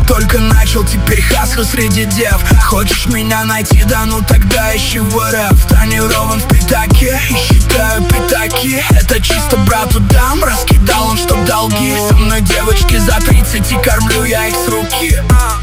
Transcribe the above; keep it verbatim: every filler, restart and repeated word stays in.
только начал, теперь хаслю среди дев. Хочешь меня найти, да ну тогда ищи в РФ. Тренирован в пятаке и считаю пятаки. Это чисто брату дам, раскидал он чтоб долги. Со мной девочки за тридцать и кормлю я их с руки.